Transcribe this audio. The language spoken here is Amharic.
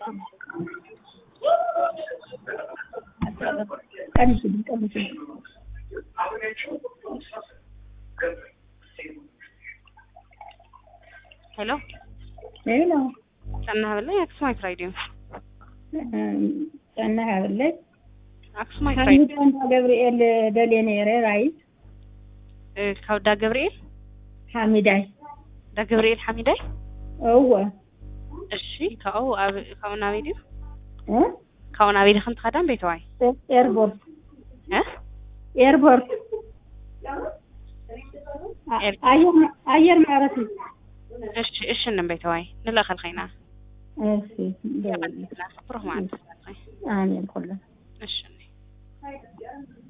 ቀንሽ Hello. Hello. Sanna habla Axmite Radio. Sanna habla. Axmite Radio. Hamida Gabriel Dalenere, right? Kauda Gabriel? Hamidai. Da Gabriel Hamidai? أوه. እሺ ካውና ቪዲዮ እ ካውና ቪዲዮ خنت خدام بيتواي ኤርፖርት እ ኤርፖርት አየር ማለት ነው እሺ እንም بيتواي نلخل خينا እሺ لا بروح معك አሜን ኩላ እሺ